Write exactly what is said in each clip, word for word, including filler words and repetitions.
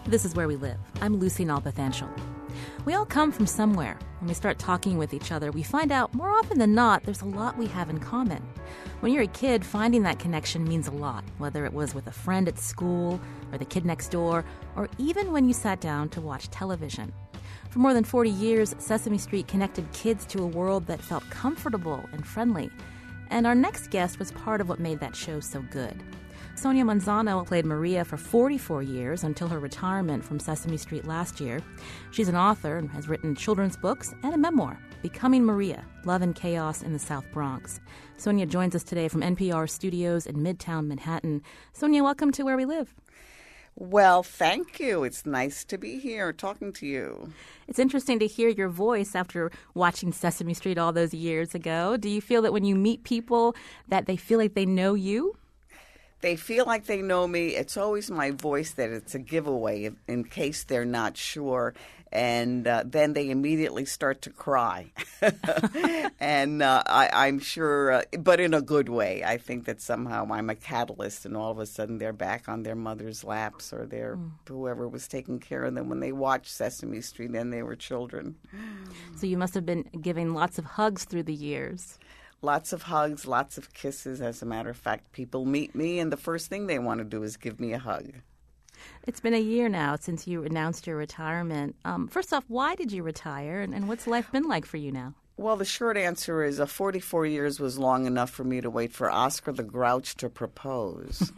This is Where We Live. I'm Lucy Nalpathanchel. We all come from somewhere. When we start talking with each other, we find out more often than not there's a lot we have in common. When you're a kid, finding that connection means a lot, whether it was with a friend at school or the kid next door, or even when you sat down to watch television. For more than forty years, Sesame Street connected kids to a world that felt comfortable and friendly. And our next guest was part of what made that show so good. Sonia Manzano played Maria for forty-four years until her retirement from Sesame Street last year. She's an author and has written children's books and a memoir, Becoming Maria, Love and Chaos in the South Bronx. Sonia joins us today from N P R studios in Midtown Manhattan. Sonia, welcome to Where We Live. Well, thank you. It's nice to be here talking to you. It's interesting to hear your voice after watching Sesame Street all those years ago. Do you feel that when you meet people that they feel like they know you? They feel like they know me. It's always my voice that it's a giveaway in, in case they're not sure. And uh, then they immediately start to cry. and uh, I, I'm sure, uh, but in a good way. I think that somehow I'm a catalyst and all of a sudden they're back on their mother's laps or their mm. whoever was taking care of them when they watched Sesame Street and they were children. So you must have been giving lots of hugs through the years. Lots of hugs, lots of kisses. As a matter of fact, people meet me and the first thing they want to do is give me a hug. It's been a year now since you announced your retirement. Um, first off, why did you retire, and, and what's life been like for you now? Well, the short answer is uh, forty-four years was long enough for me to wait for Oscar the Grouch to propose.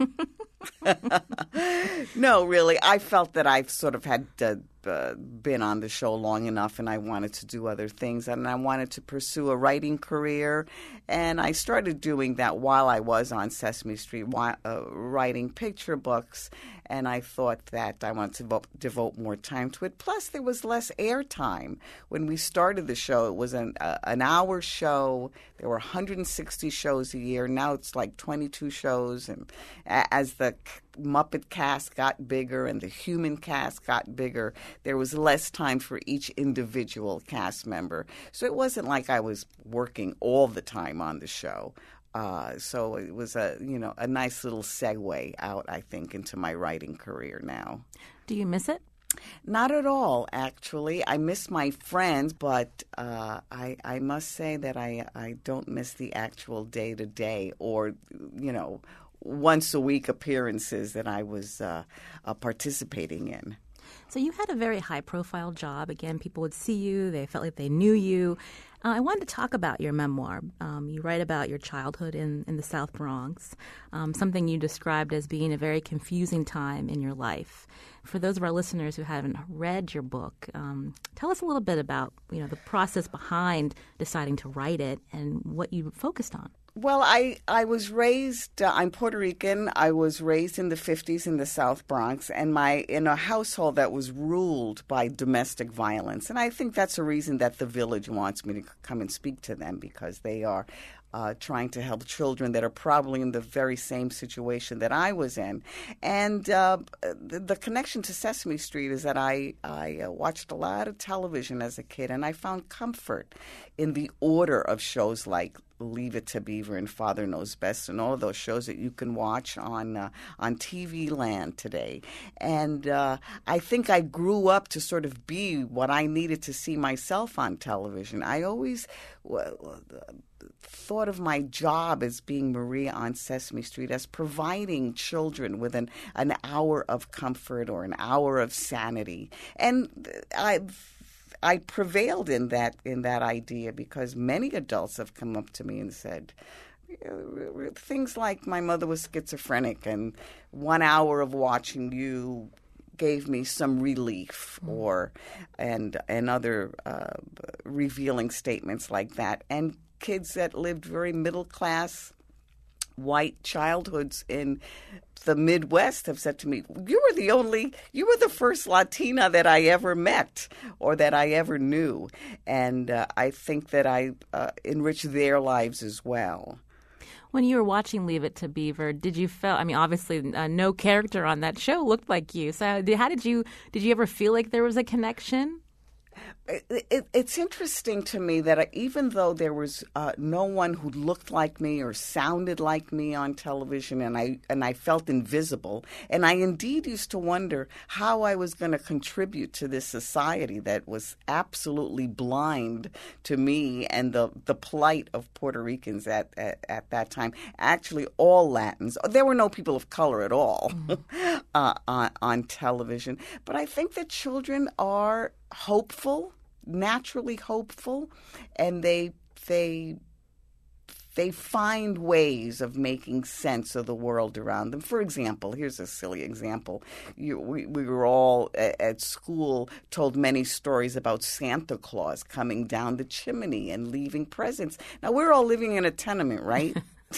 No, really. I felt that I've sort of had uh, uh, been on the show long enough and I wanted to do other things. And I wanted to pursue a writing career. And I started doing that while I was on Sesame Street, uh, writing picture books. And I thought that I wanted to devote, devote more time to it. Plus, there was less airtime. When we started the show, it was an, uh, an hour show. There were one hundred sixty shows a year. Now it's like twenty-two shows. And as the Muppet cast got bigger and the human cast got bigger, there was less time for each individual cast member. So it wasn't like I was working all the time on the show. Uh, so it was a you know a nice little segue out, I think, into my writing career now. Do you miss it? Not at all, actually. I miss my friends, but uh, I I must say that I I don't miss the actual day to day or you know once a week appearances that I was uh, uh, participating in. So you had a very high-profile job. Again, people would see you. They felt like they knew you. Uh, I wanted to talk about your memoir. Um, you write about your childhood in, in the South Bronx, um, something you described as being a very confusing time in your life. For those of our listeners who haven't read your book, um, tell us a little bit about you know the process behind deciding to write it and what you focused on. Well, I, I was raised, uh, I'm Puerto Rican. I was raised in the fifties in the South Bronx and my in a household that was ruled by domestic violence. And I think that's a reason that the Village wants me to come and speak to them because they are uh, trying to help children that are probably in the very same situation that I was in. And uh, the, the connection to Sesame Street is that I, I uh, watched a lot of television as a kid and I found comfort in the order of shows like Leave It to Beaver and Father Knows Best and all of those shows that you can watch on uh, on T V land today. And uh, I think I grew up to sort of be what I needed to see myself on television. I always well, thought of my job as being Maria on Sesame Street as providing children with an, an hour of comfort or an hour of sanity. And I I prevailed in that in that idea because many adults have come up to me and said things like my mother was schizophrenic and one hour of watching you gave me some relief, or and and other uh, revealing statements like that. And kids that lived very middle class white childhoods in the Midwest have said to me, you were the only, you were the first Latina that I ever met or that I ever knew. And uh, I think that I uh, enriched their lives as well. When you were watching Leave It to Beaver, did you feel, I mean, obviously uh, no character on that show looked like you. So how did you, did you ever feel like there was a connection? It, it, it's interesting to me that I, even though there was uh, no one who looked like me or sounded like me on television, and I and I felt invisible, and I indeed used to wonder how I was going to contribute to this society that was absolutely blind to me and the, the plight of Puerto Ricans at, at, at that time. Actually, all Latins. There were no people of color at all mm-hmm. uh, on, on television. But I think that children are hopeful, naturally hopeful, and they they they find ways of making sense of the world around them. For example, here's a silly example. You, we, we were all at, at school told many stories about Santa Claus coming down the chimney and leaving presents. Now, we're all living in a tenement, right?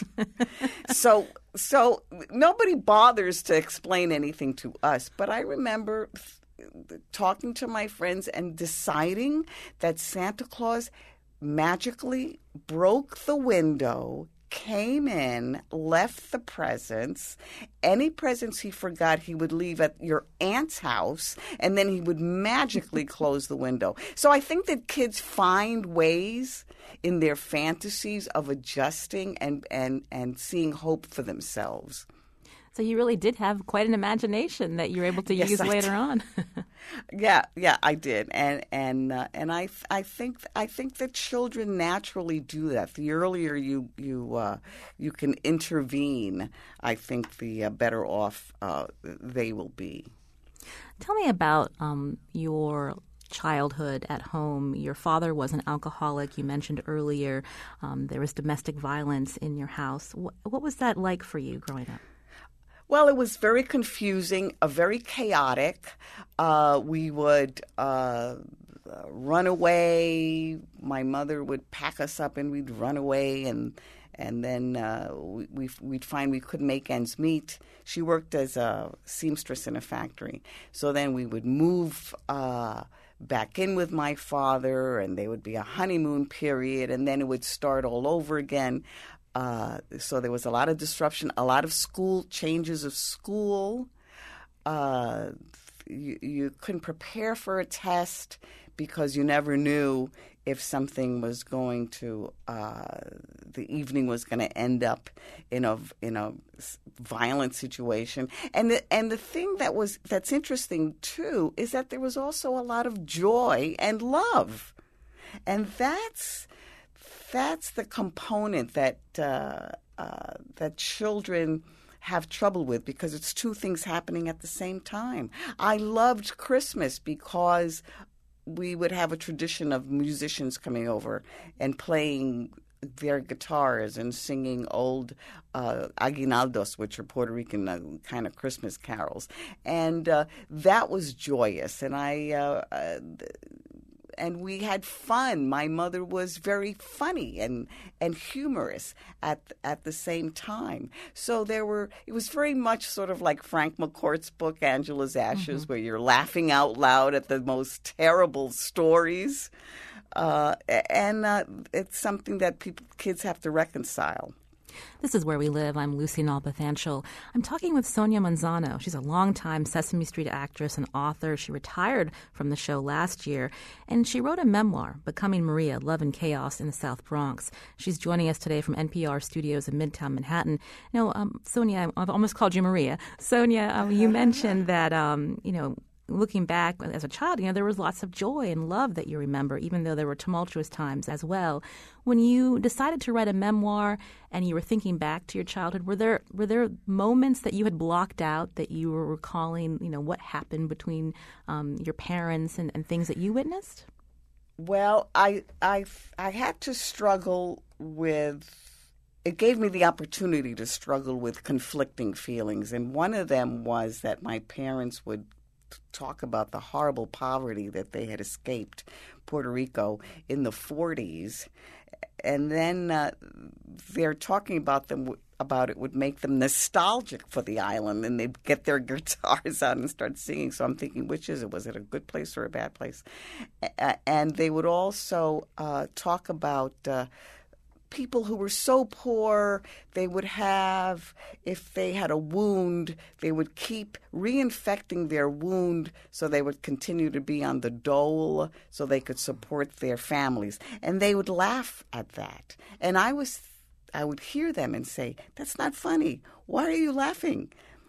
so so nobody bothers to explain anything to us. But I remember talking to my friends and deciding that Santa Claus magically broke the window, came in, left the presents. Any presents he forgot, he would leave at your aunt's house, and then he would magically close the window. So I think that kids find ways in their fantasies of adjusting and, and, and seeing hope for themselves. So you really did have quite an imagination that you were able to yes, use I later did. on. yeah, yeah, I did, and and uh, and I I think I think that children naturally do that. The earlier you you uh, you can intervene, I think the uh, better off uh, they will be. Tell me about um, your childhood at home. Your father was an alcoholic. You mentioned earlier um, there was domestic violence in your house. What, what was that like for you growing up? Well, it was very confusing, uh, very chaotic. Uh, we would uh, run away. My mother would pack us up, and we'd run away, and and then uh, we, we, we'd find we couldn't make ends meet. She worked as a seamstress in a factory, so then we would move uh, back in with my father, and there would be a honeymoon period, and then it would start all over again. Uh, so there was a lot of disruption, a lot of school changes of school. Uh, you, you couldn't prepare for a test because you never knew if something was going to, uh, the evening was going to end up in a in a violent situation. And the, and the thing that was that's interesting too is that there was also a lot of joy and love, and that's. That's the component that uh, uh, that children have trouble with because it's two things happening at the same time. I loved Christmas because we would have a tradition of musicians coming over and playing their guitars and singing old uh, aguinaldos, which are Puerto Rican uh, kind of Christmas carols. And uh, that was joyous. And I... Uh, uh, And we had fun. My mother was very funny and and humorous at at the same time. So there were. It was very much sort of like Frank McCourt's book Angela's Ashes, mm-hmm. where you're laughing out loud at the most terrible stories, uh, and uh, it's something that people kids have to reconcile. This is Where We Live. I'm Lucy Nalpathanchil. I'm talking with Sonia Manzano. She's a longtime Sesame Street actress and author. She retired from the show last year, and she wrote a memoir, Becoming Maria, Love and Chaos in the South Bronx. She's joining us today from N P R studios in Midtown Manhattan. Now, um, Sonia, I've almost called you Maria. Sonia, um, you mentioned that, um, you know, looking back as a child, you know, there was lots of joy and love that you remember, even though there were tumultuous times as well. When you decided to write a memoir and you were thinking back to your childhood, were there were there moments that you had blocked out that you were recalling, you know, what happened between um, your parents and, and things that you witnessed? Well, I I I had to struggle with. It gave me the opportunity to struggle with conflicting feelings, and one of them was that my parents would talk about the horrible poverty that they had escaped Puerto Rico in the forties, and then uh, they're talking about them about it would make them nostalgic for the island, and they'd get their guitars out and start singing. So I'm thinking, which is it? Was it a good place or a bad place? And they would also uh, talk about uh, people who were so poor, they would have, if they had a wound, they would keep reinfecting their wound so they would continue to be on the dole so they could support their families. And they would laugh at that. And I was, I would hear them and say, that's not funny. Why are you laughing?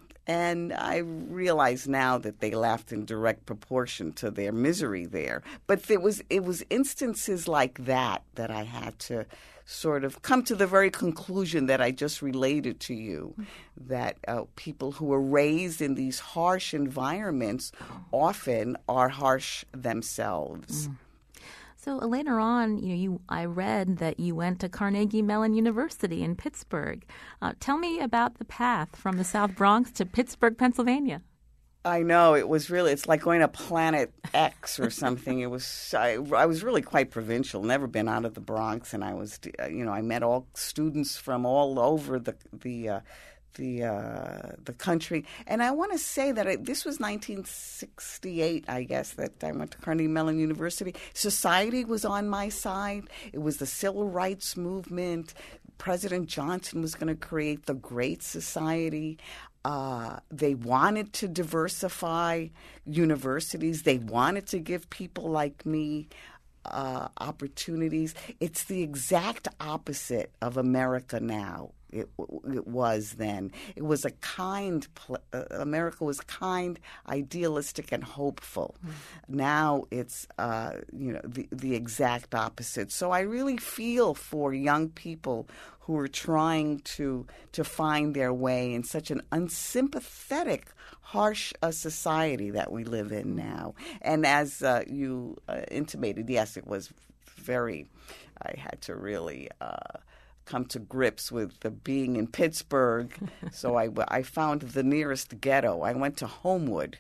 And I realize now that they laughed in direct proportion to their misery there. But it was it was instances like that that I had to sort of come to the very conclusion that I just related to you, that uh, people who are raised in these harsh environments often are harsh themselves. Mm. So uh, later on, you know, you I read that you went to Carnegie Mellon University in Pittsburgh. Uh, tell me about the path from the South Bronx to Pittsburgh, Pennsylvania. I know, it was really, it's like going to Planet X or something. It was, I, I was really quite provincial, never been out of the Bronx, and I was, you know, I met all students from all over the the uh, the uh, the country. And I want to say that I, this was nineteen sixty-eight, I guess, that I went to Carnegie Mellon University. Society was on my side. It was the civil rights movement. President Johnson was going to create the Great Society. Uh, they wanted to diversify universities. They wanted to give people like me uh, opportunities. It's the exact opposite of America now. It, it was then. It was a kind, uh, America was kind, idealistic, and hopeful. Mm. Now it's, uh, you know, the, the exact opposite. So I really feel for young people who are trying to to find their way in such an unsympathetic, harsh uh, society that we live in now. And as uh, you uh, intimated, yes, it was very, I had to really uh, come to grips with the being in Pittsburgh. So I, I found the nearest ghetto. I went to Homewood.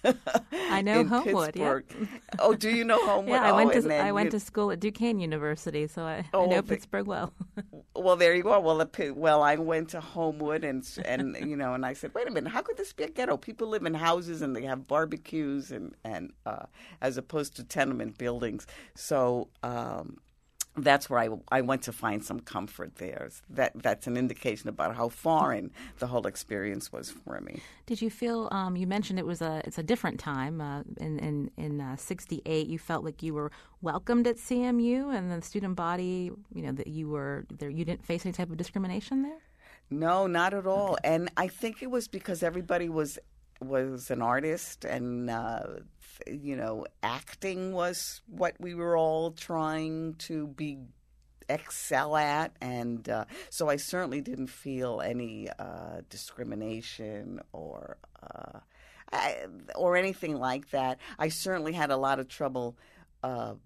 I know Homewood. Yeah. Oh, do you know Homewood? Yeah, I oh, went to I you... went to school at Duquesne University, so I, oh, I know well, Pittsburgh well. Well, there you go. Well, the, well, I went to Homewood, and and you know, and I said, wait a minute, how could this be a ghetto? People live in houses and they have barbecues, and and uh, as opposed to tenement buildings. So. Um, That's where I, I went to find some comfort there. That that's an indication about how foreign the whole experience was for me. Did you feel? Um, you mentioned it was a it's a different time. Uh, in in in uh, sixty-eight, you felt like you were welcomed at C M U and the student body. You know that you were there. You didn't face any type of discrimination there. No, not at all. Okay. And I think it was because everybody was was an artist, and uh, you know, acting was what we were all trying to be excel at, and uh, so I certainly didn't feel any uh, discrimination or uh, I, or anything like that. I certainly had a lot of trouble uh,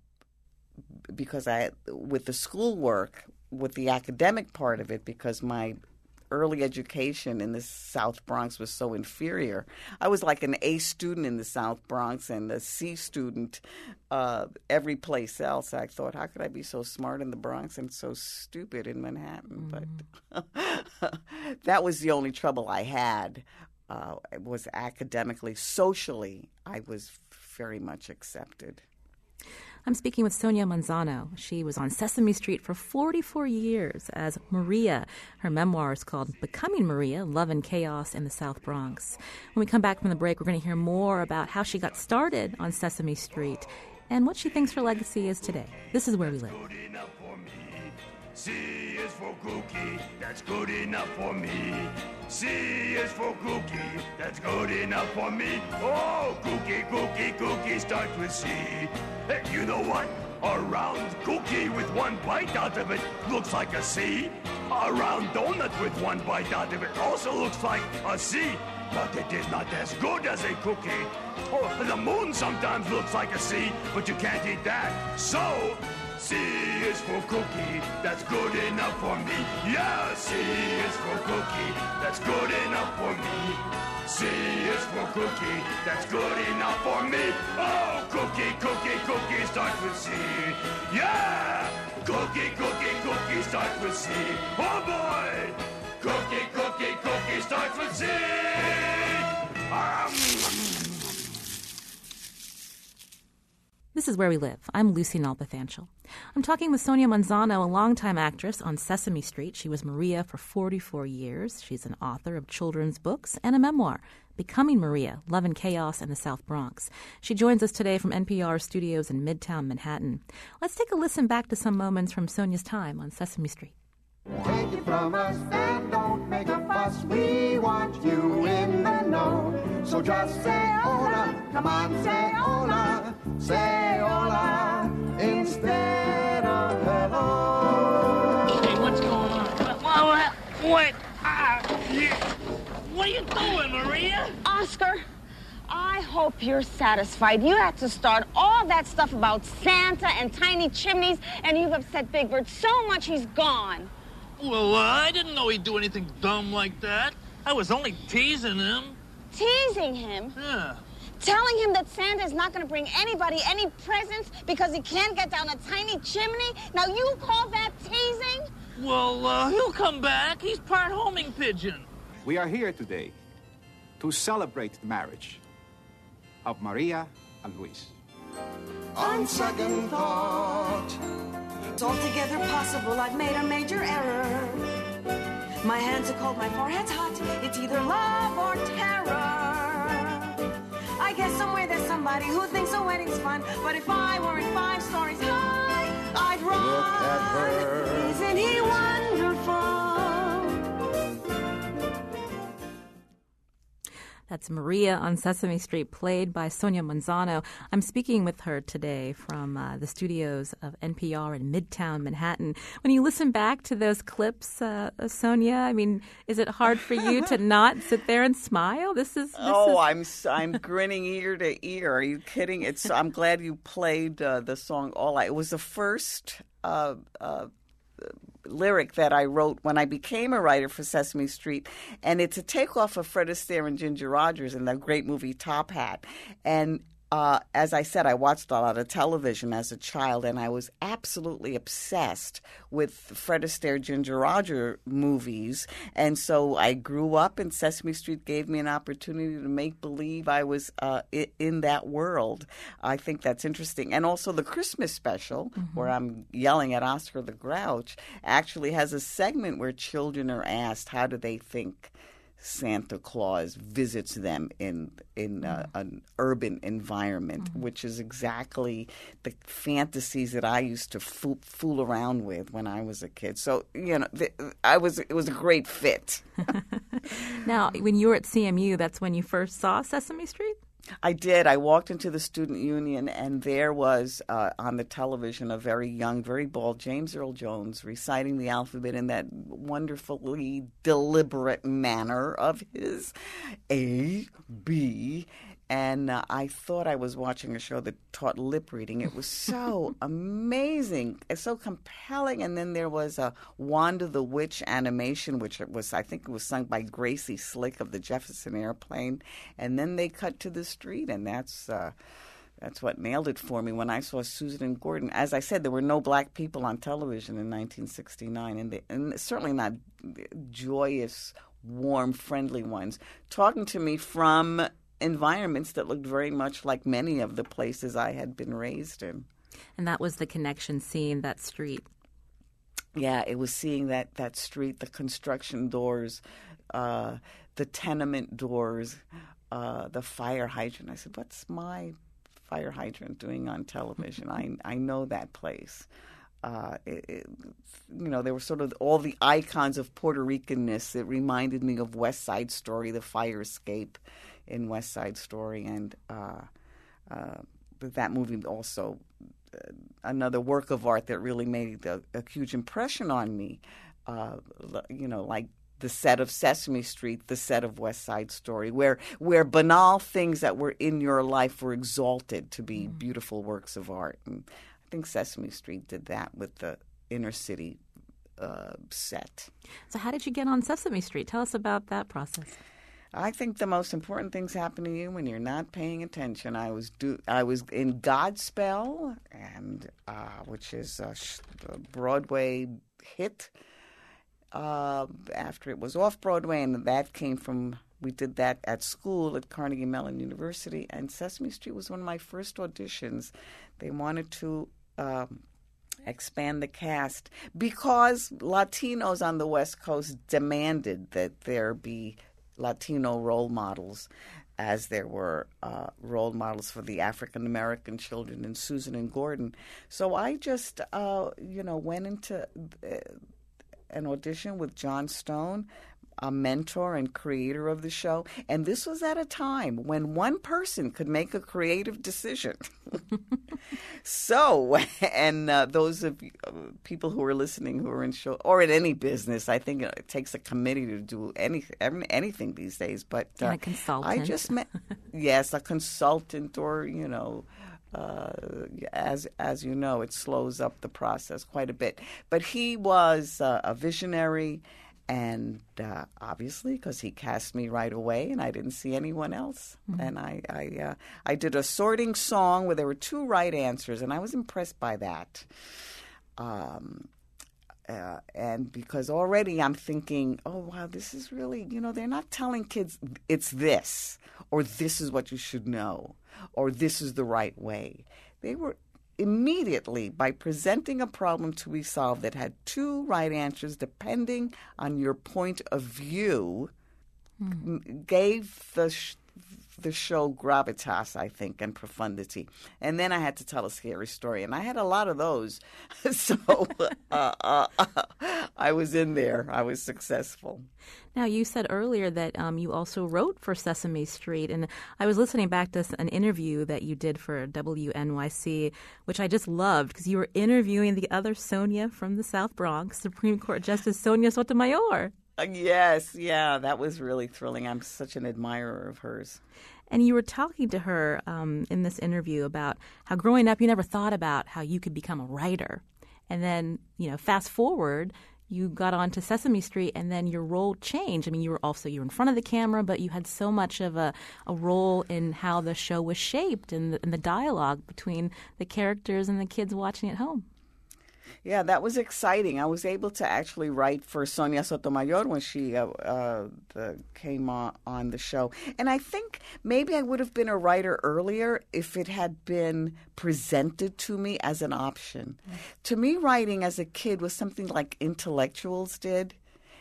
because I with the schoolwork, with the academic part of it, because my early education in the South Bronx was so inferior. I was like an A student in the South Bronx and a C student uh, every place else. I thought, how could I be so smart in the Bronx and so stupid in Manhattan? Mm. But that was the only trouble I had. Uh, it was academically. Socially, I was very much accepted. I'm speaking with Sonia Manzano. She was on Sesame Street for forty-four years as Maria. Her memoir is called Becoming Maria, Love and Chaos in the South Bronx. When we come back from the break, we're going to hear more about how she got started on Sesame Street and what she thinks her legacy is today. This is Where We Live. C is for cookie, that's good enough for me. C is for cookie, that's good enough for me. Oh, cookie, cookie, cookie starts with C. Hey, you know what? A round cookie with one bite out of it looks like a C. A round donut with one bite out of it also looks like a C. But it is not as good as a cookie. Oh, the moon sometimes looks like a C, but you can't eat that. So, C is for cookie, that's good enough for me. Yeah, C is for cookie, that's good enough for me. C is for cookie, that's good enough for me. Oh, cookie, cookie, cookie starts with C. Yeah, cookie, cookie, cookie starts with C. Oh boy, cookie, cookie, cookie starts with C. Um, This is Where We Live. I'm Lucy Nalpathanchel. I'm talking with Sonia Manzano, a longtime actress on Sesame Street. She was Maria for forty-four years. She's an author of children's books and a memoir, Becoming Maria, Love and Chaos in the South Bronx. She joins us today from N P R studios in Midtown Manhattan. Let's take a listen back to some moments from Sonia's time on Sesame Street. Take it from us and don't make a fuss. We want you in the know. So just say hola, come on, say hola, say hola instead of hello. Hey, what's going on? What? What? What? Ah, yeah. What are you doing, Maria? Oscar, I hope you're satisfied. You had to start all that stuff about Santa and tiny chimneys, and you've upset Big Bird so much he's gone. Well, uh, I didn't know he'd do anything dumb like that. I was only teasing him. Teasing him? Yeah. Telling him that Santa's not going to bring anybody any presents because he can't get down a tiny chimney? Now you call that teasing? Well, uh, he'll come back. He's part homing pigeon. We are here today to celebrate the marriage of Maria and Luis. On second thought, It's altogether possible I've made a major error. My hands are cold, my forehead's hot. It's either love or terror. I guess somewhere there's somebody who thinks a wedding's fun. But if I were in five stories high, I'd run. look at her. Isn't he wonderful? That's Maria on Sesame Street, played by Sonia Manzano. I'm speaking with her today from uh, the studios of N P R in Midtown Manhattan. When you listen back to those clips, uh, Sonia, I mean, is it hard for you to not sit there and smile? This is. This oh, is... I'm s- I'm grinning ear to ear. Are you kidding? It's. I'm glad you played uh, the song All I. It was the first Uh, uh, lyric that I wrote when I became a writer for Sesame Street, and it's a takeoff of Fred Astaire and Ginger Rogers in the great movie Top Hat. And uh, as I said, I watched a lot of television as a child, and I was absolutely obsessed with Fred Astaire, Ginger Rogers movies. And so I grew up, and Sesame Street gave me an opportunity to make believe I was uh, in that world. I think that's interesting. And also the Christmas special, mm-hmm. where I'm yelling at Oscar the Grouch, actually has a segment where children are asked, how do they think Santa Claus visits them in in uh, an urban environment, mm-hmm. which is exactly the fantasies that I used to fool, fool around with when I was a kid. So, you know, th- I was it was a great fit. Now, when you were at C M U, that's when you first saw Sesame Street? I did. I walked into the student union, and there was uh, on the television a very young, very bald James Earl Jones reciting the alphabet in that wonderfully deliberate manner of his A, B, and uh, I thought I was watching a show that taught lip reading. It was so amazing, it's so compelling. And then there was a Wanda the Witch animation, which it was, I think it was sung by Gracie Slick of the Jefferson Airplane. And then they cut to the street, and that's uh, that's what nailed it for me when I saw Susan and Gordon. As I said, there were no black people on television in nineteen sixty-nine, and, they, and certainly not joyous, warm, friendly ones, talking to me from environments that looked very much like many of the places I had been raised in. And that was the connection, seeing that street. Yeah, it was seeing that, that street, the construction doors, uh, the tenement doors, uh, the fire hydrant. I said, what's my fire hydrant doing on television? I I know that place. Uh, it, it, you know, there were sort of all the icons of Puerto Ricanness. It reminded me of West Side Story, the fire escape in West Side Story, and uh, uh, that movie also uh, another work of art that really made a, a huge impression on me. Uh, you know, like the set of Sesame Street, the set of West Side Story, where where banal things that were in your life were exalted to be mm. beautiful works of art. And I think Sesame Street did that with the inner city uh, set. So how did you get on Sesame Street? Tell us about that process. I think the most important things happen to you when you're not paying attention. I was do I was in Godspell, and uh, which is a, sh- a Broadway hit. Uh, after it was off Broadway, and that came from we did that at school at Carnegie Mellon University, and Sesame Street was one of my first auditions. They wanted to um, expand the cast because Latinos on the West Coast demanded that there be Latino role models, as there were uh, role models for the African-American children in Susan and Gordon. So I just, uh, you know, went into uh, an audition with John Stone, a mentor and creator of the show. And this was at a time when one person could make a creative decision. So, and uh, those of you, uh, people who are listening who are in show or in any business, I think it takes a committee to do any, anything these days. But uh, and a consultant. I just met, yes, a consultant, or you know, uh, as as you know, it slows up the process quite a bit. But he was uh, a visionary. And uh, obviously, because he cast me right away, and I didn't see anyone else. Mm-hmm. And I I, uh, I did a sorting song where there were two right answers, and I was impressed by that. Um, uh, and because already I'm thinking, oh, wow, this is really, you know, they're not telling kids it's this, or this is what you should know, or this is the right way. They were immediately, by presenting a problem to be solved that had two right answers depending on your point of view, mm. gave the sh- the show gravitas, I think, and profundity. And then I had to tell a scary story, and I had a lot of those. So uh, uh, uh, I was in there. I was successful. Now, you said earlier that um, you also wrote for Sesame Street, and I was listening back to an interview that you did for W N Y C, which I just loved because you were interviewing the other Sonia from the South Bronx, Supreme Court Justice Sonia Sotomayor. Uh, yes, yeah, that was really thrilling. I'm such an admirer of hers. And you were talking to her um, in this interview about how growing up you never thought about how you could become a writer. And then, you know, fast forward, you got onto Sesame Street and then your role changed. I mean, you were also, you were in front of the camera, but you had so much of a, a role in how the show was shaped and the, and the dialogue between the characters and the kids watching at home. Yeah, that was exciting. I was able to actually write for Sonia Sotomayor when she uh, uh, the, came on, on the show. And I think maybe I would have been a writer earlier if it had been presented to me as an option. Mm. To me, writing as a kid was something like intellectuals did,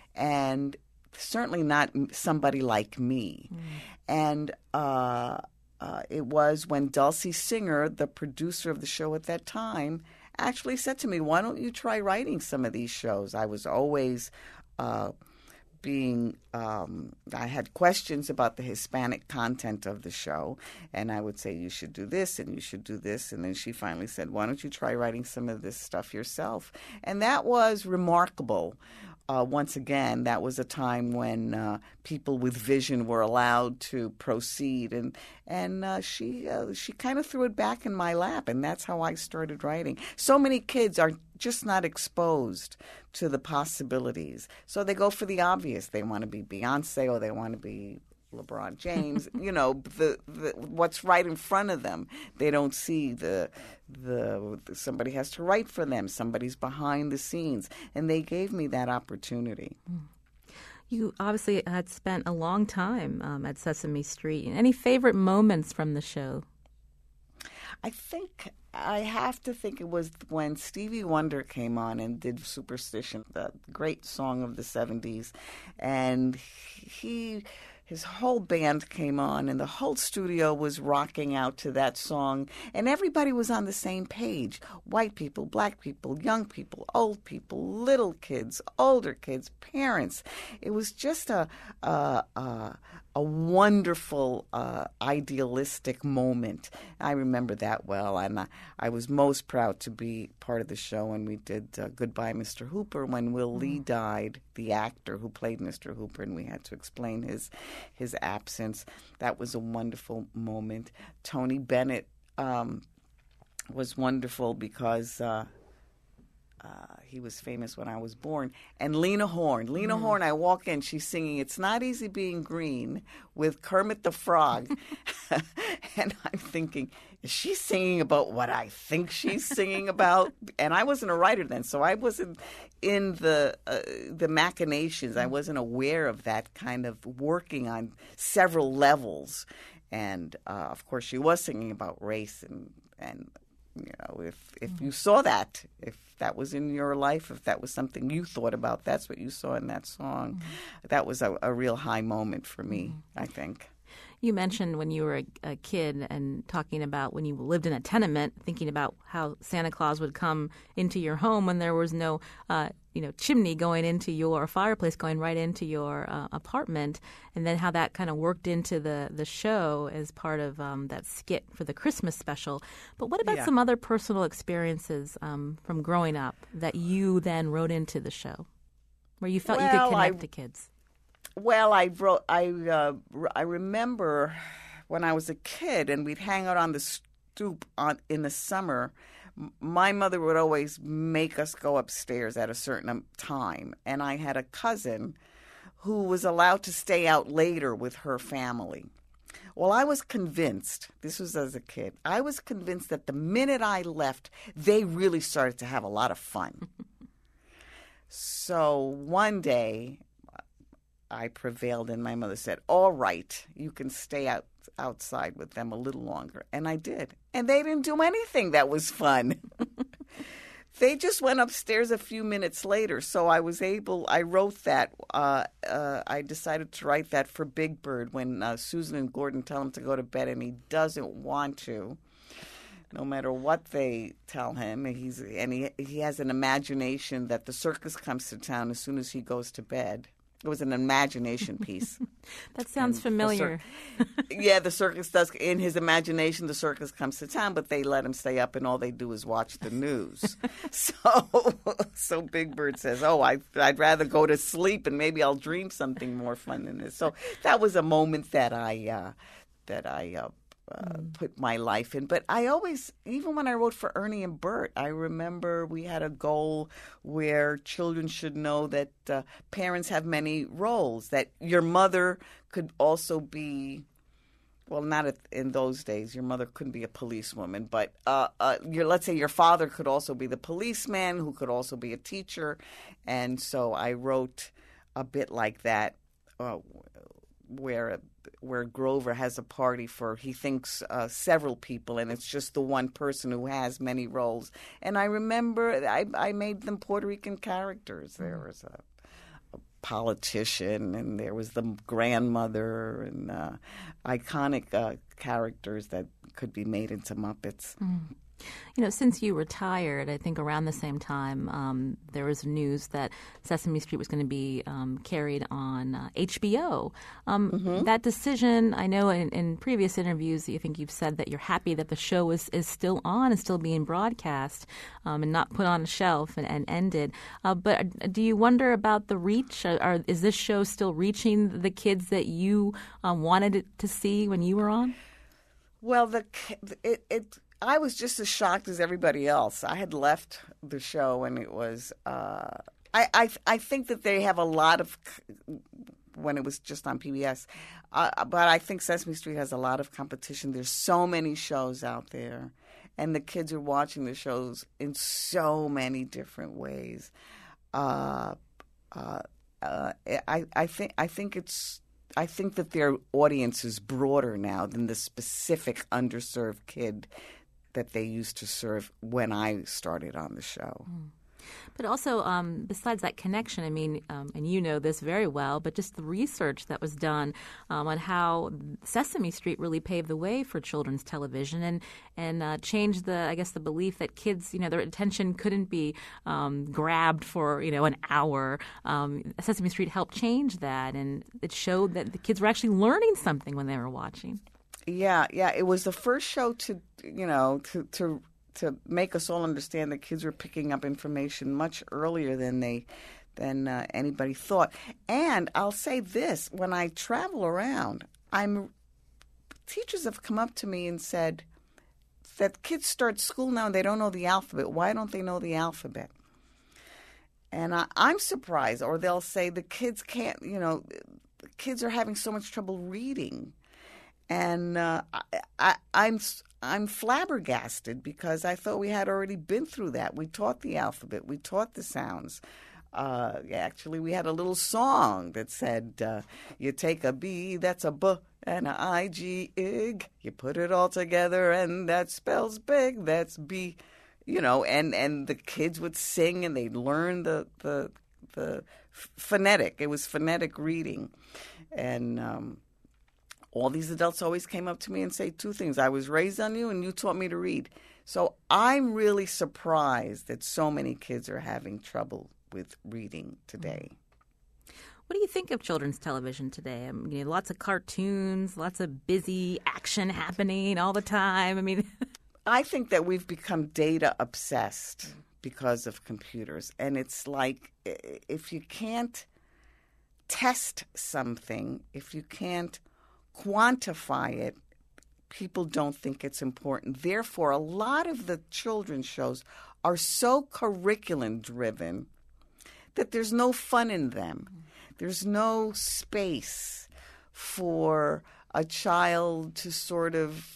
and certainly not somebody like me. Mm. And uh, uh, it was when Dulcie Singer, the producer of the show at that time, actually said to me, why don't you try writing some of these shows? I was always uh, being, um, I had questions about the Hispanic content of the show, and I would say, you should do this and you should do this. And then she finally said, why don't you try writing some of this stuff yourself? And that was remarkable. Uh, once again, that was a time when uh, people with vision were allowed to proceed, and and uh, she uh, she kind of threw it back in my lap, and that's how I started writing. So many kids are just not exposed to the possibilities, so they go for the obvious. They want to be Beyonce, or they want to be LeBron James, you know, the, the what's right in front of them. They don't see the the somebody has to write for them. Somebody's behind the scenes, and they gave me that opportunity. You obviously had spent a long time um, at Sesame Street. Any favorite moments from the show? I think I have to think it was when Stevie Wonder came on and did Superstition, the great song of the seventies, and he. His whole band came on, and the whole studio was rocking out to that song, and everybody was on the same page. White people, black people, young people, old people, little kids, older kids, parents. It was just a a, a, a wonderful, uh, idealistic moment. I remember that well, and I, I was most proud to be part of the show when we did uh, Goodbye, Mister Hooper, when Will mm. Lee died, the actor who played Mister Hooper, and we had to explain his his absence. That was a wonderful moment. Tony Bennett um, was wonderful because uh, Uh, he was famous when I was born. And Lena Horne. Lena mm. Horne, I walk in, she's singing It's Not Easy Being Green with Kermit the Frog. And I'm thinking, is she singing about what I think she's singing about? And I wasn't a writer then, so I wasn't in the uh, the machinations. I wasn't aware of that kind of working on several levels. And, uh, of course, she was singing about race and and you know, if if you saw that, if that was in your life, if that was something you thought about, that's what you saw in that song. Mm-hmm. That was a, a real high moment for me, mm-hmm. I think. You mentioned when you were a, a kid and talking about when you lived in a tenement, thinking about how Santa Claus would come into your home when there was no, uh, you know, chimney going into your fireplace going right into your uh, apartment, and then how that kind of worked into the, the show as part of um, that skit for the Christmas special. But what about yeah. some other personal experiences um, from growing up that you then wrote into the show, where you felt well, you could connect I... to kids? Well, I wrote. I uh, I remember when I was a kid, and we'd hang out on the stoop on in the summer. My mother would always make us go upstairs at a certain time, and I had a cousin who was allowed to stay out later with her family. Well, I was convinced. This was as a kid. I was convinced that the minute I left, they really started to have a lot of fun. So one day, I prevailed, and my mother said, all right, you can stay out outside with them a little longer. And I did. And they didn't do anything that was fun. They just went upstairs a few minutes later. So I was able, I wrote that. Uh, uh, I decided to write that for Big Bird when uh, Susan and Gordon tell him to go to bed, and he doesn't want to. No matter what they tell him, he's and he, he has an imagination that the circus comes to town as soon as he goes to bed. It was an imagination piece. That sounds and familiar. The cir- yeah, the circus does. In his imagination, the circus comes to town, but they let him stay up, and all they do is watch the news. so, so Big Bird says, "Oh, I, I'd rather go to sleep, and maybe I'll dream something more fun than this." So that was a moment that I uh, that I uh, uh, mm. put my life in. But I always, even when I wrote for Ernie and Bert, I remember we had a goal where children should know that uh, parents have many roles, that your mother could also be, well, not at, in those days, your mother couldn't be a policewoman, but uh, uh, your, let's say your father could also be the policeman, who could also be a teacher. And so I wrote a bit like that, uh, where where Grover has a party for, he thinks, uh, several people, and it's just the one person who has many roles. And I remember I, I made them Puerto Rican characters. There was a, a politician, and there was the grandmother, and uh, iconic uh, characters that could be made into Muppets. Mm. You know, since you retired, I think around the same time, um, there was news that Sesame Street was going to be um, carried on uh, H B O. Um, mm-hmm. That decision, I know in, in previous interviews, you think you've said that you're happy that the show is, is still on and still being broadcast um, and not put on a shelf and, and ended. Uh, but do you wonder about the reach? Are, are, is this show still reaching the kids that you um, wanted it to see when you were on? Well, the it. it I was just as shocked as everybody else. I had left the show, and it was. Uh, I, I I think that they have a lot of when it was just on P B S, uh, but I think Sesame Street has a lot of competition. There's so many shows out there, and the kids are watching the shows in so many different ways. Uh, uh, uh, I I think I think it's. I think that their audience is broader now than the specific underserved kid that they used to serve when I started on the show. Mm. But also, um, besides that connection, I mean, um, and you know this very well, but just the research that was done um, on how Sesame Street really paved the way for children's television and and uh, changed the, I guess, the belief that kids, you know, their attention couldn't be um, grabbed for, you know, an hour. Um, Sesame Street helped change that, and it showed that the kids were actually learning something when they were watching. Yeah, yeah. It was the first show to, you know, to to to make us all understand that kids were picking up information much earlier than they than uh, anybody thought. And I'll say this: when I travel around, I'm teachers have come up to me and said that kids start school now and they don't know the alphabet. Why don't they know the alphabet? And I, I'm surprised. Or they'll say the kids can't, you know, the kids are having so much trouble reading. And uh, I, I, I'm I'm flabbergasted because I thought we had already been through that. We taught the alphabet. We taught the sounds. Uh, actually, we had a little song that said, uh, you take a B, that's a B, and a I G, ig. You put it all together, and that spells big. That's B. You know, and, and the kids would sing, and they'd learn the the the phonetic. It was phonetic reading. And um, all these adults always came up to me and say two things. I was raised on you, and you taught me to read. So I'm really surprised that so many kids are having trouble with reading today. What do you think of children's television today? I mean, you know, lots of cartoons, lots of busy action happening all the time. I mean... I think that we've become data obsessed because of computers. And it's like if you can't test something, if you can't quantify it, people don't think it's important. Therefore, a lot of the children's shows are so curriculum driven that there's no fun in them. There's no space for a child to sort of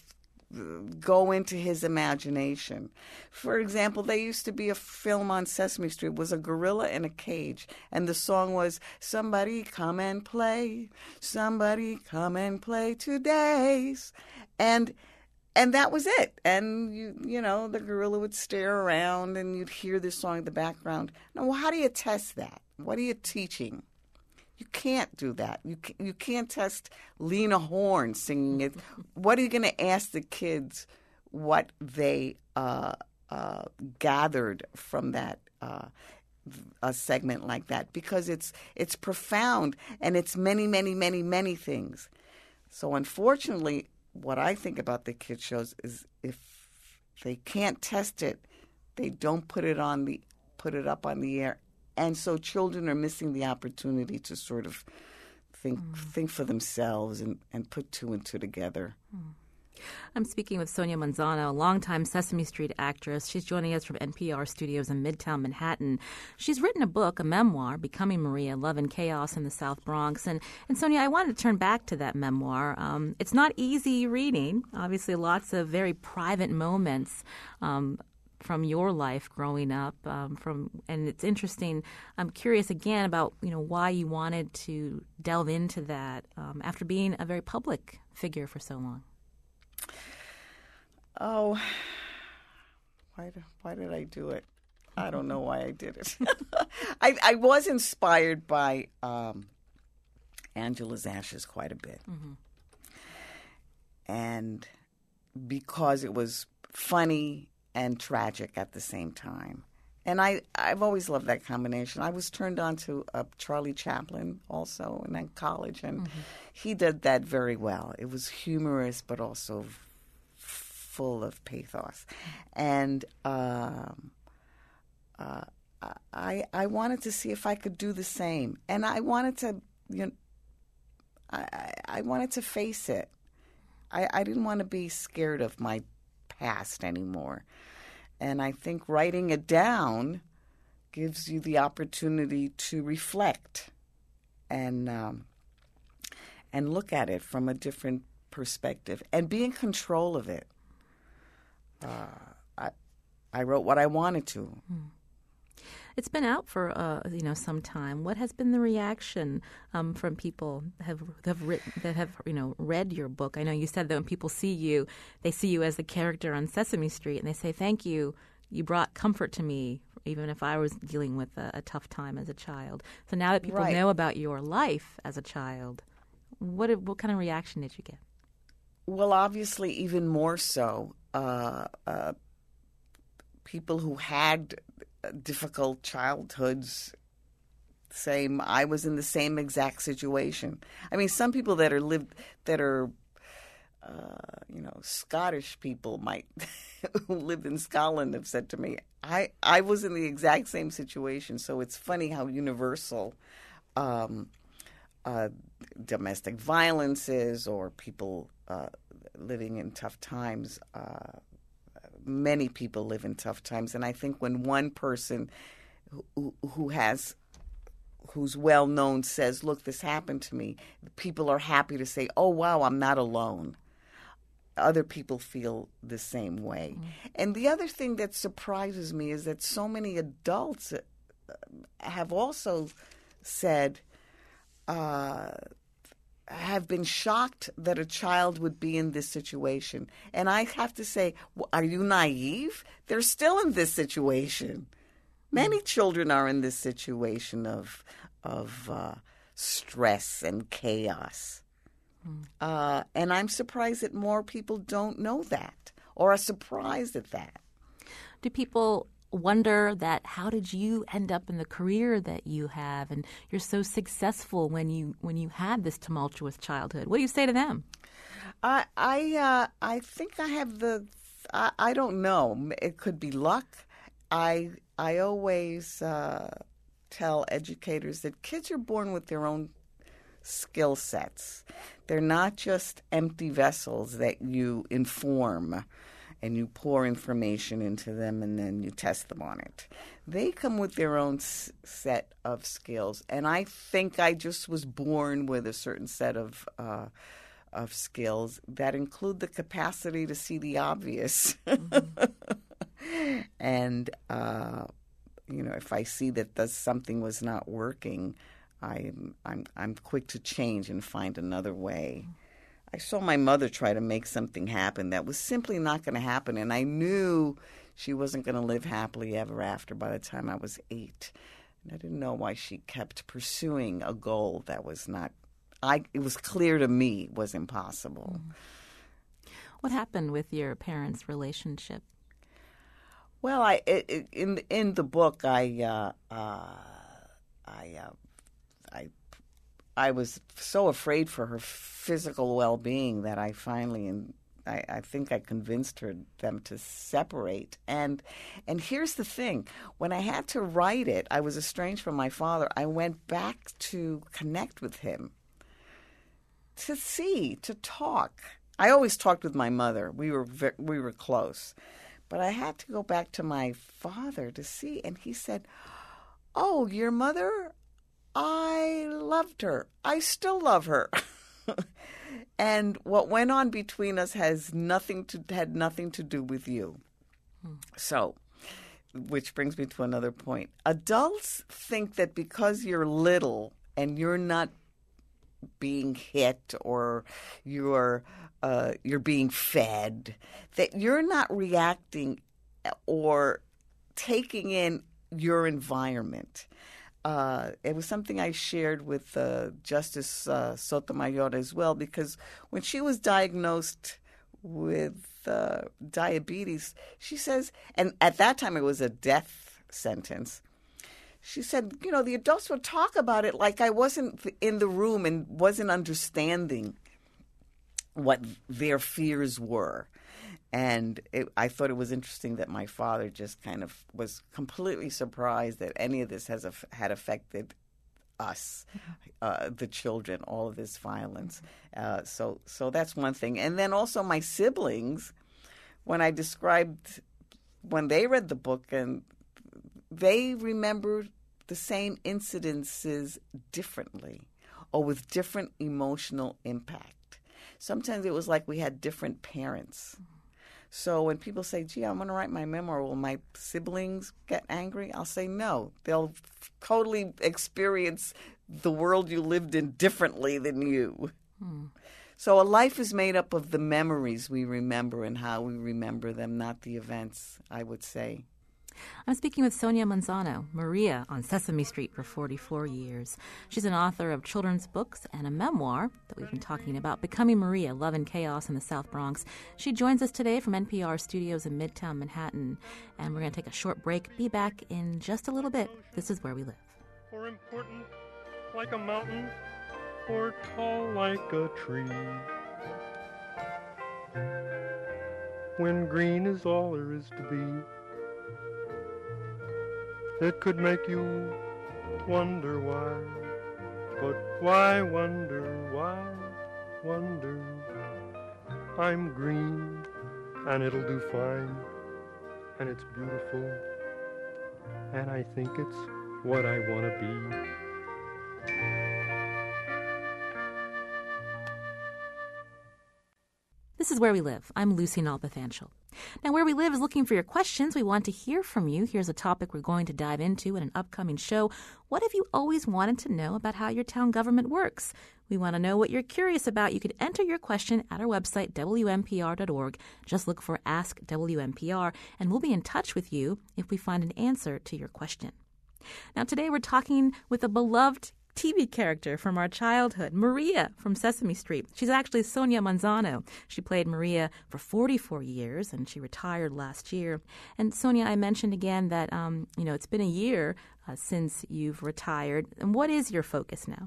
go into his imagination. For example, there used to be a film on Sesame Street. It was a gorilla in a cage, and the song was, somebody come and play, somebody come and play today's. And and that was it. And, you you know, the gorilla would stare around, and you'd hear this song in the background. Now, well, how do you test that? What are you teaching? You can't do that. You can't, you can't test Lena Horne singing it. What are you going to ask the kids what they uh, uh, gathered from that uh, a segment like that? Because it's it's profound, and it's many, many, many, many things. So unfortunately, what I think about the kids shows is if they can't test it, they don't put it on the put it up on the air. And so children are missing the opportunity to sort of think mm. think for themselves and, and put two and two together. Mm. I'm speaking with Sonia Manzano, a longtime Sesame Street actress. She's joining us from N P R studios in Midtown Manhattan. She's written a book, a memoir, Becoming Maria, Love and Chaos in the South Bronx. And, and Sonia, I wanted to turn back to that memoir. Um, it's not easy reading. Obviously, lots of very private moments um from your life growing up, um, from and it's interesting. I'm curious again about you know why you wanted to delve into that um, after being a very public figure for so long. Oh, why did, why did I do it? I don't know why I did it. I, I was inspired by um, Angela's Ashes quite a bit, mm-hmm. and because it was funny and tragic at the same time. And I, I've always loved that combination. I was turned on to uh, Charlie Chaplin also in college, and mm-hmm. he did that very well. It was humorous, but also f- full of pathos. And um, uh, I, I wanted to see if I could do the same. And I wanted to, you know, I, I wanted to face it. I, I didn't want to be scared of my past anymore. And I think writing it down gives you the opportunity to reflect and um, and look at it from a different perspective and be in control of it. Uh, I I wrote what I wanted to. Mm. It's been out for uh, you know some time. What has been the reaction um, from people that have have written that have you know read your book? I know you said that when people see you, they see you as the character on Sesame Street, and they say, "Thank you, you brought comfort to me, even if I was dealing with a, a tough time as a child." So now that people right. know about your life as a child, what what kind of reaction did you get? Well, obviously, even more so, uh, uh, people who had difficult childhoods same I was in the same exact situation. I mean, some people that are lived that are uh, you know Scottish people might who lived in Scotland have said to me, I I was in the exact same situation. So it's funny how universal um, uh, domestic violence is, or people uh, living in tough times. Uh, Many people live in tough times, and I think when one person who, who has, who's well known says, look, this happened to me, people are happy to say, oh, wow, I'm not alone. Other people feel the same way. Mm. And the other thing that surprises me is that so many adults have also said, uh, have been shocked that a child would be in this situation. And I have to say, are you naive? They're still in this situation. Many mm. children are in this situation of, of uh, stress and chaos. Mm. Uh, and I'm surprised that more people don't know that or are surprised at that. Do people wonder that how did you end up in the career that you have and you're so successful when you when you had this tumultuous childhood? What do you say to them? I I uh, I think I have the I, I don't know. It could be luck. I I always uh, tell educators that kids are born with their own skill sets. They're not just empty vessels that you inform and you pour information into them and then you test them on it. They come with their own s- set of skills. And I think I just was born with a certain set of uh, of skills that include the capacity to see the obvious. Mm-hmm. and, uh, you know, if I see that the, something was not working, I'm, I'm I'm quick to change and find another way. I saw my mother try to make something happen that was simply not going to happen, and I knew she wasn't going to live happily ever after by the time I was eight. And I didn't know why she kept pursuing a goal that was not, I it was clear to me was impossible. What happened with your parents' relationship? Well, I it, in in the book I uh, uh, I. Uh, I I was so afraid for her physical well-being that I finally, and I, I think I convinced her them to separate. And and here's the thing: when I had to write it, I was estranged from my father. I went back to connect with him, to see, to talk. I always talked with my mother. We were ve- we were close, but I had to go back to my father to see. And he said, "Oh, your mother? I loved her. I still love her." And what went on between us has nothing to had nothing to do with you. Hmm. So, which brings me to another point. Adults think that because you're little and you're not being hit or you're uh, you're being fed, that you're not reacting or taking in your environment. Uh, it was something I shared with uh, Justice uh, Sotomayor as well, because when she was diagnosed with uh, diabetes, she says, and at that time it was a death sentence, she said, you know, the adults would talk about it like I wasn't in the room and wasn't understanding what their fears were. And it, I thought it was interesting that my father just kind of was completely surprised that any of this has a, had affected us, uh, the children, all of this violence. Uh, so, so that's one thing. And then also my siblings, when I described, when they read the book, and they remembered the same incidences differently or with different emotional impact. Sometimes it was like we had different parents. So when people say, gee, I'm going to write my memoir, will my siblings get angry? I'll say no. They'll totally experience the world you lived in differently than you. Hmm. So a life is made up of the memories we remember and how we remember them, not the events, I would say. I'm speaking with Sonia Manzano, Maria on Sesame Street for forty-four years. She's an author of children's books and a memoir that we've been talking about, Becoming Maria, Love and Chaos in the South Bronx. She joins us today from N P R studios in Midtown Manhattan, and we're going to take a short break. Be back in just a little bit. This is Where We Live. Or important like a mountain, or tall like a tree. When green is all there is to be, it could make you wonder why, but why wonder, why wonder? I'm green, and it'll do fine, and it's beautiful, and I think it's what I want to be. This is Where We Live. I'm Lucy Nalpathanchel. Now, Where We Live is looking for your questions. We want to hear from you. Here's a topic we're going to dive into in an upcoming show. What have you always wanted to know about how your town government works? We want to know what you're curious about. You could enter your question at our website, W M P R dot org. Just look for Ask W M P R, and we'll be in touch with you if we find an answer to your question. Now, today we're talking with a beloved T V character from our childhood, Maria from Sesame Street. She's actually Sonia Manzano. She played Maria for forty-four years, and she retired last year. And Sonia, I mentioned again that, um, you know, it's been a year uh, since you've retired. And what is your focus now?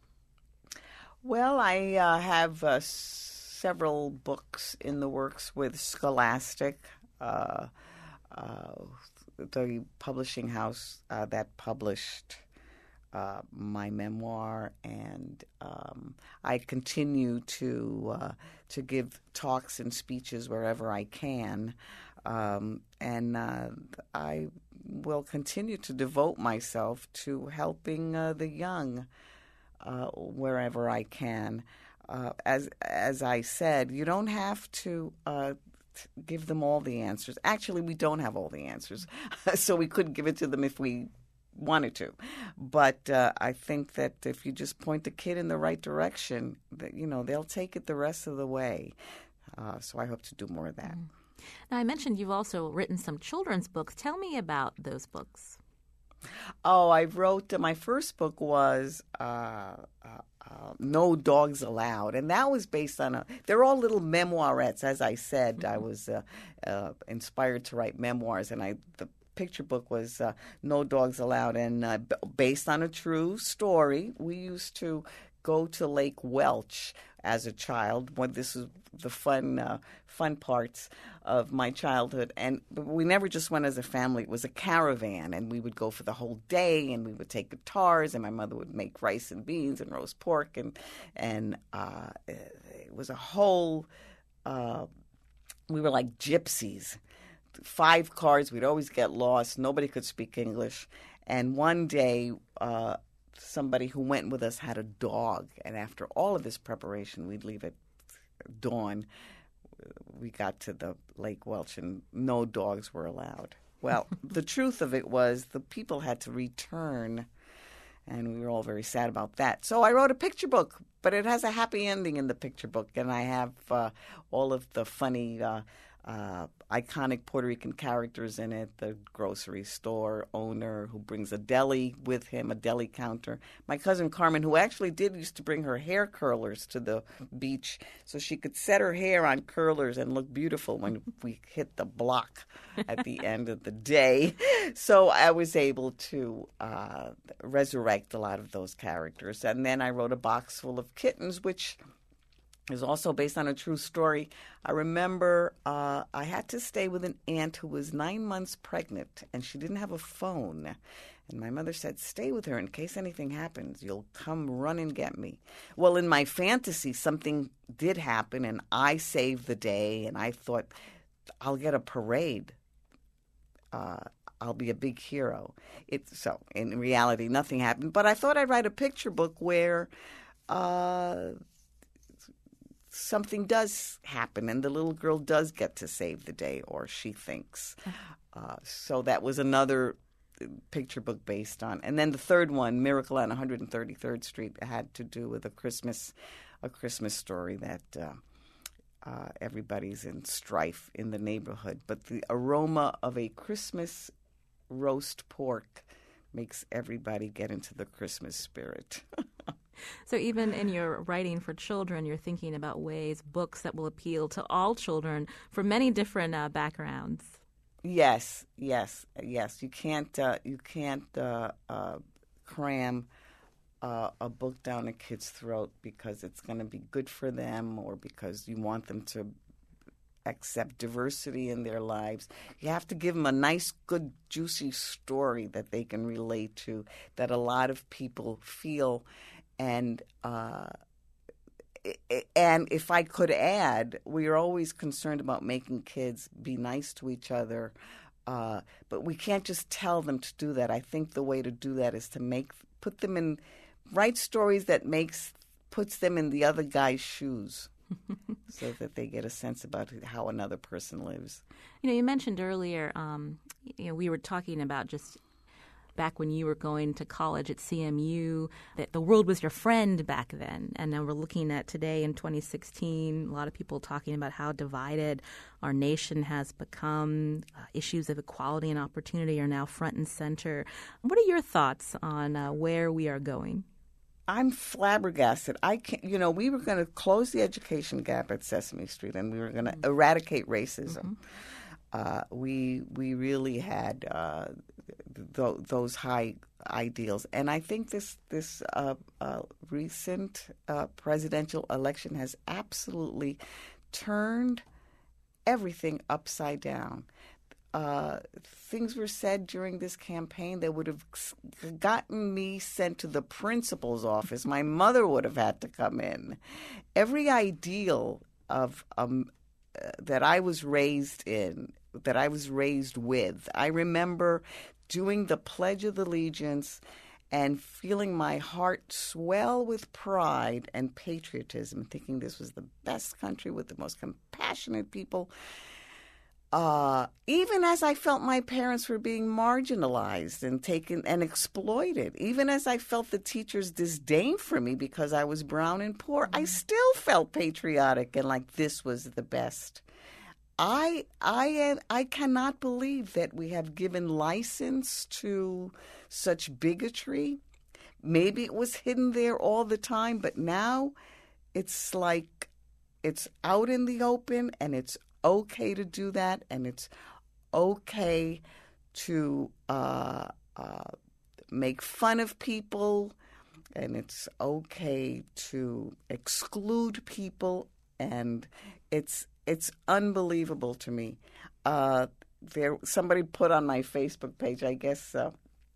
Well, I uh, have uh, several books in the works with Scholastic, uh, uh, the publishing house uh, that published Uh, my memoir, and um, I continue to uh, to give talks and speeches wherever I can, um, and uh, I will continue to devote myself to helping uh, the young uh, wherever I can. Uh, as as I said, you don't have to uh, give them all the answers. Actually, we don't have all the answers, so we couldn't give it to them if we wanted to. But uh, I think that if you just point the kid in the right direction, that, you know, they'll take it the rest of the way. Uh, so I hope to do more of that. Mm. Now, I mentioned you've also written some children's books. Tell me about those books. Oh, I wrote, uh, my first book was uh, uh, uh, No Dogs Allowed, and that was based on a, they're all little memoirettes. As I said, mm-hmm. I was uh, uh, inspired to write memoirs, and I the picture book was uh, No Dogs Allowed, and uh, b- based on a true story. We used to go to Lake Welch as a child. When this is the fun, uh, fun parts of my childhood, and we never just went as a family. It was a caravan, and we would go for the whole day, and we would take guitars, and my mother would make rice and beans and roast pork, and and uh, it was a whole. Uh, we were like gypsies. Five cars, we'd always get lost. Nobody could speak English. And one day, uh, somebody who went with us had a dog. And after all of this preparation, we'd leave at dawn. We got to the Lake Welch, and no dogs were allowed. Well, the truth of it was the people had to return, and we were all very sad about that. So I wrote a picture book, but it has a happy ending in the picture book, and I have uh, all of the funny uh Uh, iconic Puerto Rican characters in it, the grocery store owner who brings a deli with him, a deli counter. My cousin Carmen, who actually did used to bring her hair curlers to the beach so she could set her hair on curlers and look beautiful when we hit the block at the end of the day. So I was able to uh, resurrect a lot of those characters. And then I wrote a box full of kittens, which is also based on a true story. I remember uh, I had to stay with an aunt who was nine months pregnant, and she didn't have a phone. And my mother said, stay with her in case anything happens. You'll come run and get me. Well, in my fantasy, something did happen, and I saved the day, and I thought, I'll get a parade. Uh, I'll be a big hero. It, so in reality, nothing happened. But I thought I'd write a picture book where Uh, something does happen, and the little girl does get to save the day, or she thinks. Uh, so that was another picture book based on. And then the third one, Miracle on one hundred thirty-third Street, had to do with a Christmas, a Christmas story that uh, uh, everybody's in strife in the neighborhood. But the aroma of a Christmas roast pork makes everybody get into the Christmas spirit. So even in your writing for children, you're thinking about ways, books that will appeal to all children from many different uh, backgrounds. Yes, yes, yes. You can't uh, you can't uh, uh, cram uh, a book down a kid's throat because it's going to be good for them, or because you want them to accept diversity in their lives. You have to give them a nice, good, juicy story that they can relate to, that a lot of people feel. And uh, and if I could add, we are always concerned about making kids be nice to each other, Uh, but we can't just tell them to do that. I think the way to do that is to make put them in write stories that makes puts them in the other guy's shoes, so that they get a sense about how another person lives. You know, you mentioned earlier, um, you know, we were talking about just back when you were going to college at C M U, that the world was your friend back then. And now we're looking at today in twenty sixteen, a lot of people talking about how divided our nation has become. Uh, issues of equality and opportunity are now front and center. What are your thoughts on uh, where we are going? I'm flabbergasted. I can't, you know, we were going to close the education gap at Sesame Street, and we were going to mm-hmm. eradicate racism. Mm-hmm. Uh, we we really had uh, th- those high ideals, and I think this this uh, uh, recent uh, presidential election has absolutely turned everything upside down. Uh, things were said during this campaign that would have gotten me sent to the principal's office. My mother would have had to come in. Every ideal of um, uh, that I was raised in, that I was raised with. I remember doing the Pledge of Allegiance and feeling my heart swell with pride and patriotism, thinking this was the best country with the most compassionate people. Uh, even as I felt my parents were being marginalized and taken and exploited, even as I felt the teachers' disdain for me because I was brown and poor, I still felt patriotic and like this was the best. I I I cannot believe that we have given license to such bigotry. Maybe it was hidden there all the time, but now it's like it's out in the open, and it's okay to do that, and it's okay to uh, uh, make fun of people, and it's okay to exclude people, and it's it's unbelievable to me. Uh, there, somebody put on my Facebook page, I guess. Uh,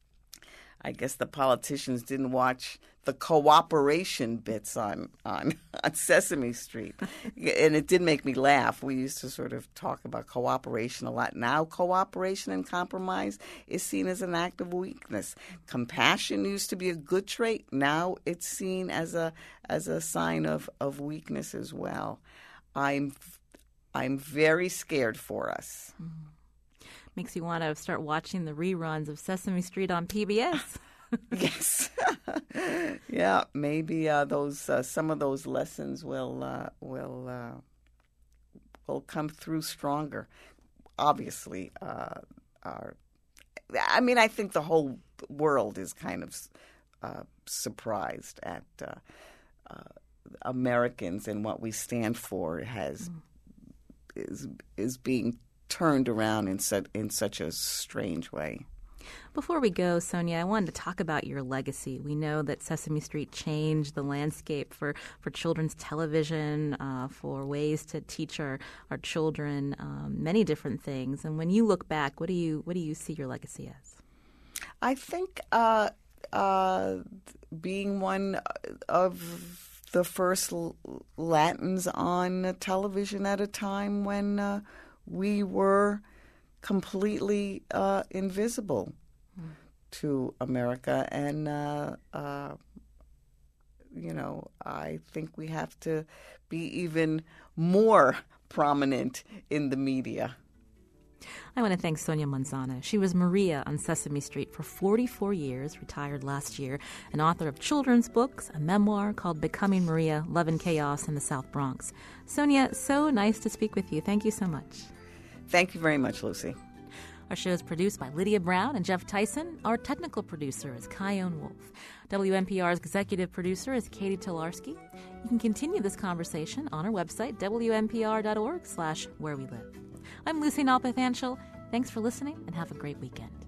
I guess the politicians didn't watch the cooperation bits on, on, on Sesame Street. And it did make me laugh. We used to sort of talk about cooperation a lot. Now cooperation and compromise is seen as an act of weakness. Compassion used to be a good trait. Now it's seen as a as a sign of, of weakness as well. I'm I'm very scared for us. Mm-hmm. Makes you want to start watching the reruns of Sesame Street on P B S. Yes. Yeah, maybe uh, those uh, some of those lessons will uh, will uh, will come through stronger. Obviously, uh, our, I mean, I think the whole world is kind of uh, surprised at uh, uh, Americans and what we stand for has mm. is is being turned around in such in such a strange way. Before we go, Sonia, I wanted to talk about your legacy. We know that Sesame Street changed the landscape for, for children's television, uh, for ways to teach our, our children um, many different things. And when you look back, what do you what do you see your legacy as? I think uh, uh, being one of the first Latins on television at a time when uh, we were completely uh, invisible mm. to America. And, uh, uh, you know, I think we have to be even more prominent in the media. I want to thank Sonia Manzano. She was Maria on Sesame Street for forty-four years, retired last year, and author of children's books, a memoir called Becoming Maria, Love and Chaos in the South Bronx. Sonia, so nice to speak with you. Thank you so much. Thank you very much, Lucy. Our show is produced by Lydia Brown and Jeff Tyson. Our technical producer is Kyone Wolf. W N P R's executive producer is Katie Tolarski. You can continue this conversation on our website, W N P R dot org slash where we live. I'm Lucy Nalpathanchel. Thanks for listening, and have a great weekend.